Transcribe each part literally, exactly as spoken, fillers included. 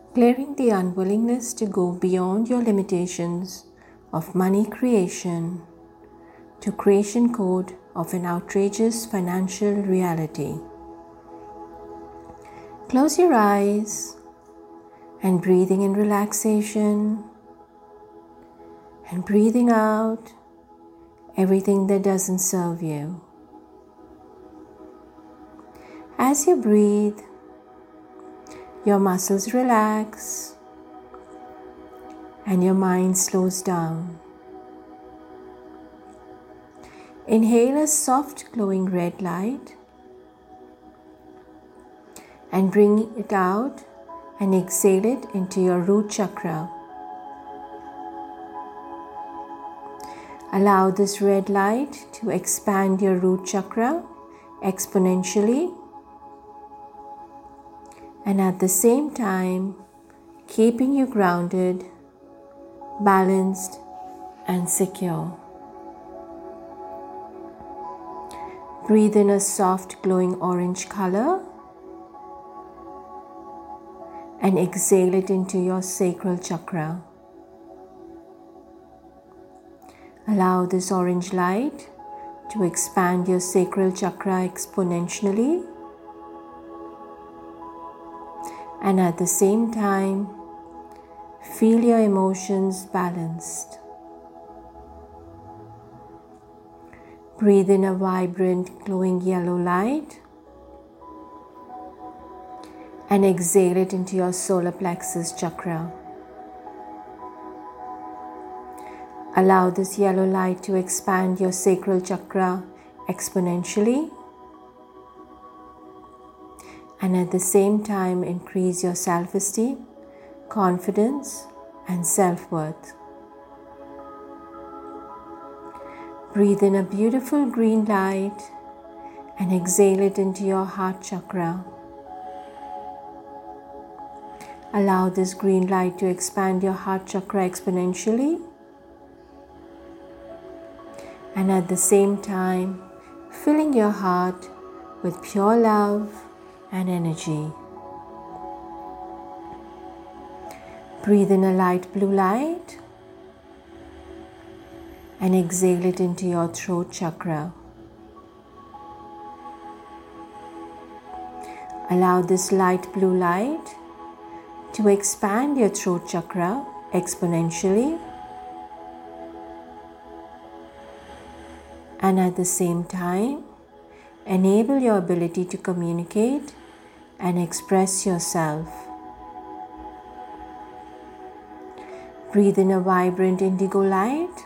clearing the unwillingness to go beyond your limitations of money creation to creation code of an outrageous financial reality. Close your eyes and breathing in relaxation and breathing out everything that doesn't serve you. As you breathe, your muscles relax and your mind slows down. Inhale a soft glowing red light and bring it out and exhale it into your root chakra. Allow this red light to expand your root chakra exponentially, and at the same time keeping you grounded, balanced, and secure. Breathe in a soft glowing orange color and exhale it into your sacral chakra. Allow this orange light to expand your sacral chakra exponentially, and at the same time feel your emotions balanced. Breathe in a vibrant glowing yellow light and exhale it into your solar plexus chakra. Allow this yellow light to expand your sacral chakra exponentially, and at the same time increase your self-esteem, confidence, and self-worth. Breathe in a beautiful green light and exhale it into your heart chakra. Allow this green light to expand your heart chakra exponentially, and at the same time filling your heart with pure love and energy. Breathe in a light blue light and exhale it into your throat chakra. Allow this light blue light to expand your throat chakra exponentially, and at the same time enable your ability to communicate and express yourself. Breathe in a vibrant indigo light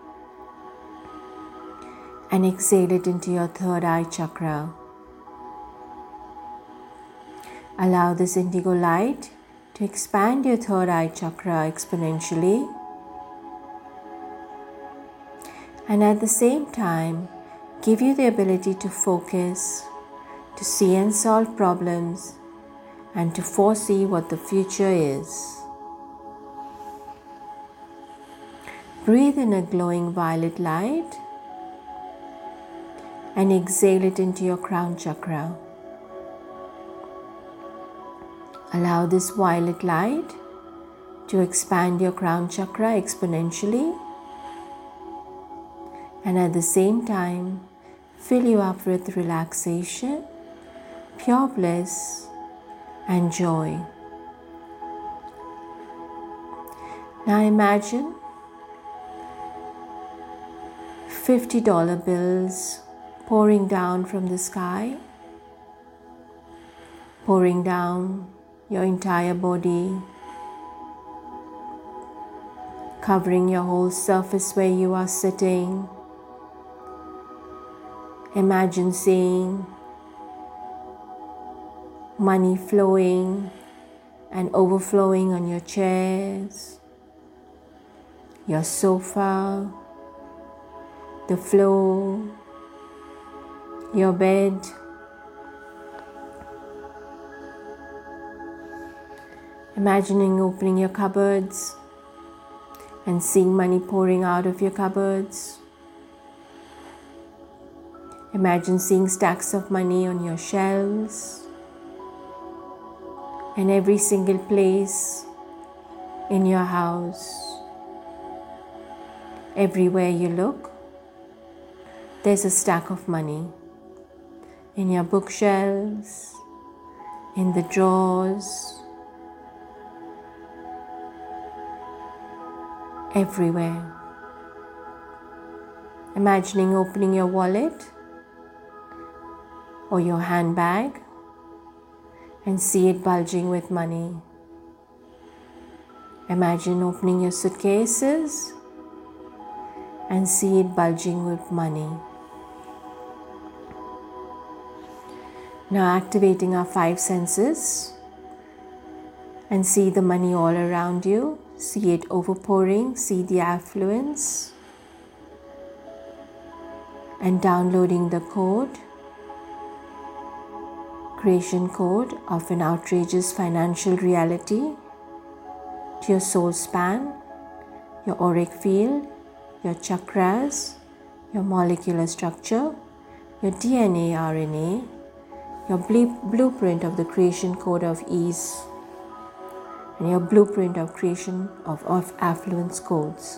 and exhale it into your third eye chakra. Allow this indigo light to expand your third eye chakra exponentially, and at the same time give you the ability to focus, to see and solve problems, and to foresee what the future is. Breathe in a glowing violet light and exhale it into your crown chakra. Allow this violet light to expand your crown chakra exponentially, and at the same time fill you up with relaxation, pure bliss, and joy. Now imagine fifty dollar bills pouring down from the sky, pouring down your entire body, covering your whole surface where you are sitting. Imagine seeing money flowing and overflowing on your chairs, your sofa, the floor, your bed. Imagining opening your cupboards and seeing money pouring out of your cupboards. Imagine seeing stacks of money on your shelves. in every single place in your house. Everywhere you look, there's a stack of money. In your bookshelves, in the drawers, everywhere. Imagining opening your wallet or your handbag and see it bulging with money. Imagine opening your suitcases and see it bulging with money. Now activating our five senses and see the money all around you. See it overpouring, see the affluence, and downloading the code, creation code of an outrageous financial reality to your soul span, your auric field, your chakras, your molecular structure, your D N A, R N A, your blueprint of the creation code of ease, and your blueprint of creation of, of affluence codes.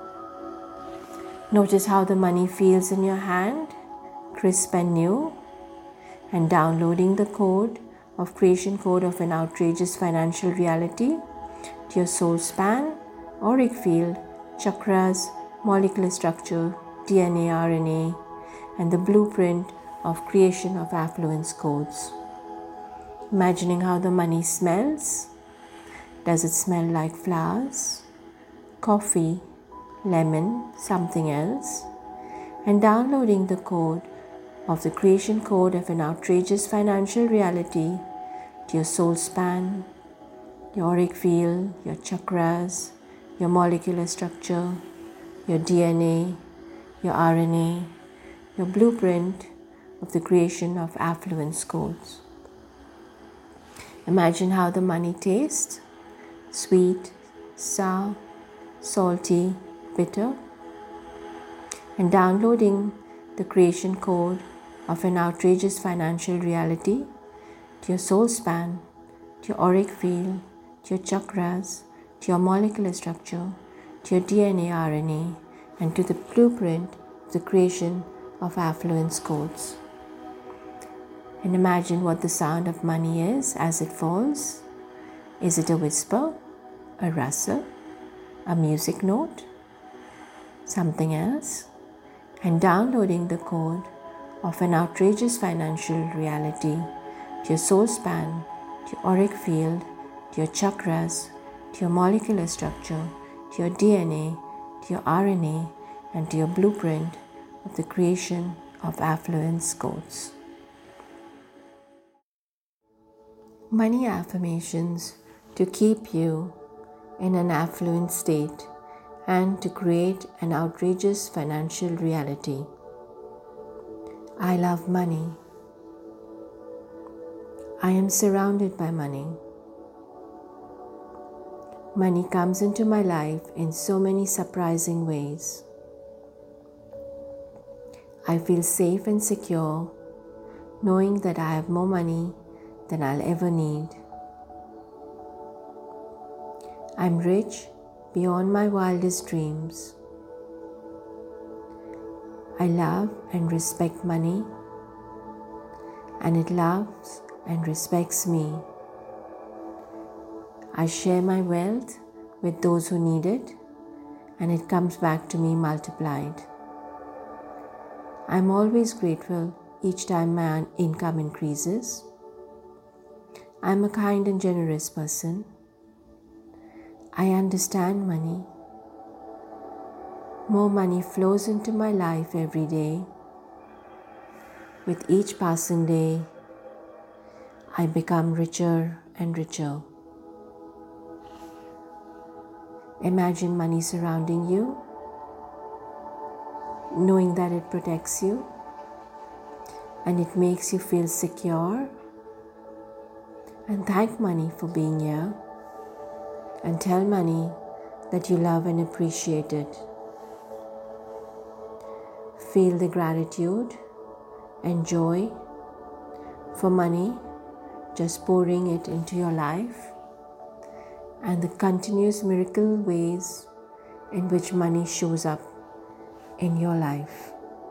Notice how the money feels in your hand, crisp and new, and downloading the code of creation code of an outrageous financial reality to your soul span, auric field, chakras, molecular structure, D N A, R N A, and the blueprint of creation of affluence codes. Imagining how the money smells. Does it smell like flowers, coffee, lemon, something else? And downloading the code of the creation code of an outrageous financial reality to your soul span, your auric field, your chakras, your molecular structure, your D N A, your R N A, your blueprint of the creation of affluence codes. Imagine how the money tastes: sweet, sour, salty, bitter, and downloading the creation code of an outrageous financial reality to your soul span, to your auric field, to your chakras, to your molecular structure, to your D N A, R N A, and to the blueprint of the creation of affluence codes. And imagine what the sound of money is as it falls. Is it a whisper, a rustle, a music note, something else? And downloading the code of an outrageous financial reality to your soul span, to your auric field, to your chakras, to your molecular structure, to your D N A, to your R N A, and to your blueprint of the creation of affluence codes. Money affirmations to keep you in an affluent state and to create an outrageous financial reality. I love money. I am surrounded by money. Money comes into my life in so many surprising ways. I feel safe and secure knowing that I have more money than I'll ever need. I'm rich beyond my wildest dreams. I love and respect money, and it loves and respects me. I share my wealth with those who need it, and it comes back to me multiplied. I'm always grateful each time my income increases. I'm a kind and generous person. I understand money. More money flows into my life every day. With each passing day, I become richer and richer. Imagine money surrounding you, knowing that it protects you and it makes you feel secure. And thank money for being here, and tell money that you love and appreciate it. Feel the gratitude and joy for money just pouring it into your life, and the continuous miracle ways in which money shows up in your life.